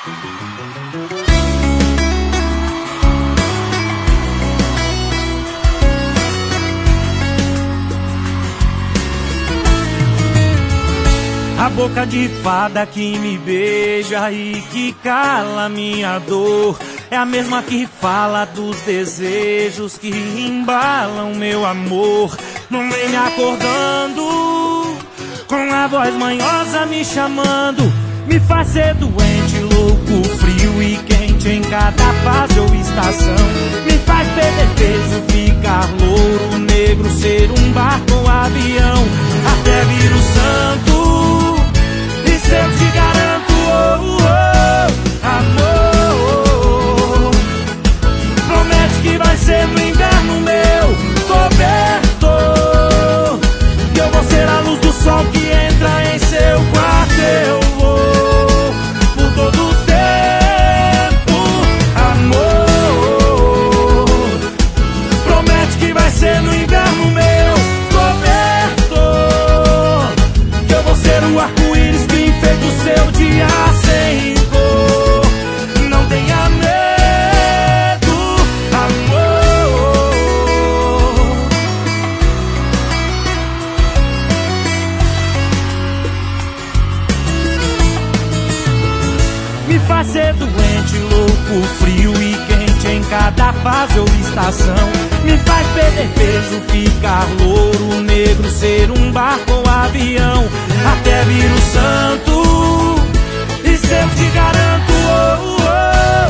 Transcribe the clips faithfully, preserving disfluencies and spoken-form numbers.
A boca de fada que me beija e que cala minha dor é a mesma que fala dos desejos que embalam meu amor. Não vem me acordando com a voz manhosa me chamando, me faz ser doente, louco, frio e quente em cada fase ou estação. Me faz perder peso, ficar louro, negro, ser um barco ou avião, até vir o santo. Se eu te garanto, oh, oh, amor, promete que vai ser no inverno meu cobertor, que eu vou ser a luz do sol que entra em seu quarto. Eu vou por todo o tempo, amor, promete que vai ser no inverno meu cobertor, que eu vou ser o arco-íris que do seu dia sem cor. Não tenha medo, amor. Me faz ser doente, louco, frio e quente em cada fase ou estação. Me faz perder peso, ficar louro, negro, ser um barco ou avião, até vir o santo. E se eu te garanto, oh, oh,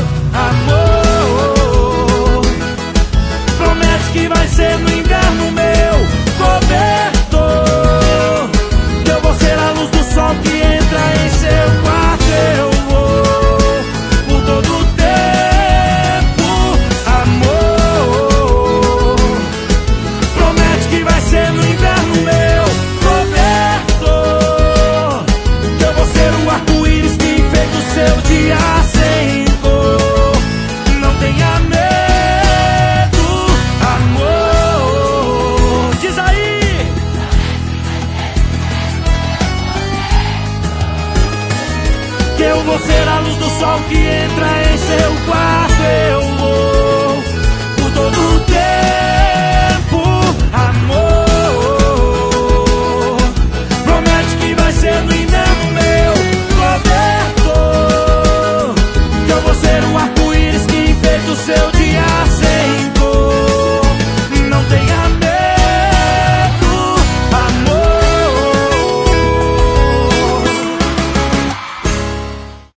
amor, promete que vai ser no inverno meu cobertor, que eu vou ser a luz do sol que entra em seu quarto. Eu vou por todo o tempo, amor, promete que vai ser no inverno meu cobertor, que eu vou ser o arco-íris que enfeita o seu dia sem cor. Não tenha medo, amor. Diz aí. Que eu vou ser a luz do sol que entra em seu quarto. Eu vou